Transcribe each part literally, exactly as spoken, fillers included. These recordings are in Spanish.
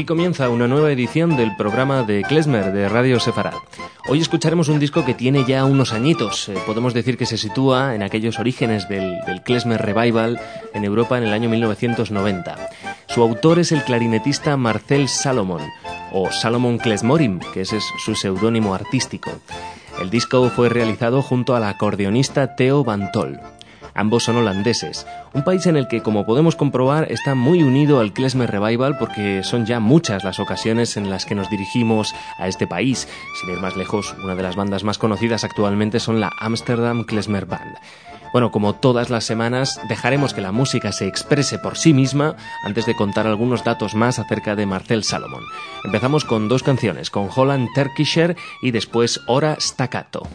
Aquí comienza una nueva edición del programa de Klezmer de Radio Sefarad. Hoy escucharemos un disco que tiene ya unos añitos. Eh, podemos decir que se sitúa en aquellos orígenes del, del Klezmer Revival en Europa en el año mil novecientos noventa. Su autor es el clarinetista Marcel Salomon, o Salomon Klezmorim, que ese es su seudónimo artístico. El disco fue realizado junto al acordeonista Theo van Tol. Ambos son holandeses, un país en el que, como podemos comprobar, está muy unido al Klezmer Revival porque son ya muchas las ocasiones en las que nos dirigimos a este país. Sin ir más lejos, una de las bandas más conocidas actualmente son la Amsterdam Klezmer Band. Bueno, como todas las semanas, dejaremos que la música se exprese por sí misma antes de contar algunos datos más acerca de Marcel Salomon. Empezamos con dos canciones, con Holland Turkischer y después Ora Staccato.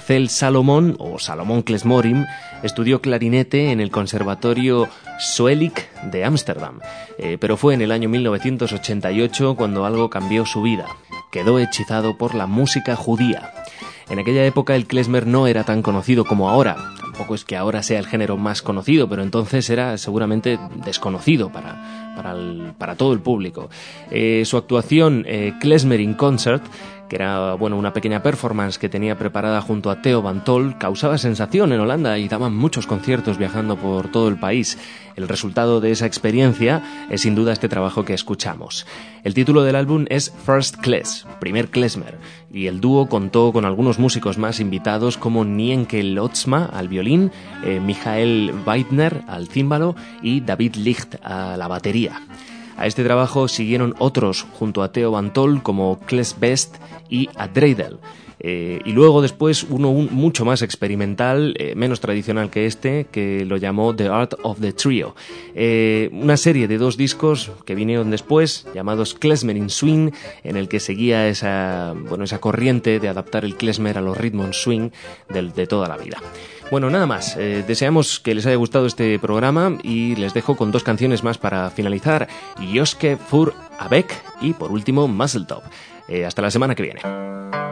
Marcel Salomon, o Salomón Klesmorim, estudió clarinete en el Conservatorio Zoelic de Ámsterdam, eh, pero fue en el año mil novecientos ochenta y ocho cuando algo cambió su vida. Quedó hechizado por la música judía. En aquella época el klezmer no era tan conocido como ahora. Tampoco es que ahora sea el género más conocido, pero entonces era seguramente desconocido para, para, el, para todo el público. Eh, su actuación, eh, Klezmer in Concert, que era bueno una pequeña performance que tenía preparada junto a Theo van Tol, causaba sensación en Holanda y daban muchos conciertos viajando por todo el país. El resultado de esa experiencia es sin duda este trabajo que escuchamos. El título del álbum es First Klez, primer klezmer, y el dúo contó con algunos músicos más invitados como Nienke Lotzma al violín, eh, Michael Weidner al címbalo y David Licht a la batería. A este trabajo siguieron otros junto a Theo van Tol como Kles Best y Adreidel. Eh, y luego después uno un, mucho más experimental, eh, menos tradicional que este, que lo llamó The Art of the Trio. Eh, una serie de dos discos que vinieron después, llamados Klezmer in Swing, en el que seguía esa, bueno, esa corriente de adaptar el klezmer a los ritmos swing de, de toda la vida. Bueno, nada más. Eh, deseamos que les haya gustado este programa y les dejo con dos canciones más para finalizar. Joske für Avec y por último Muscle Top. Eh, hasta la semana que viene.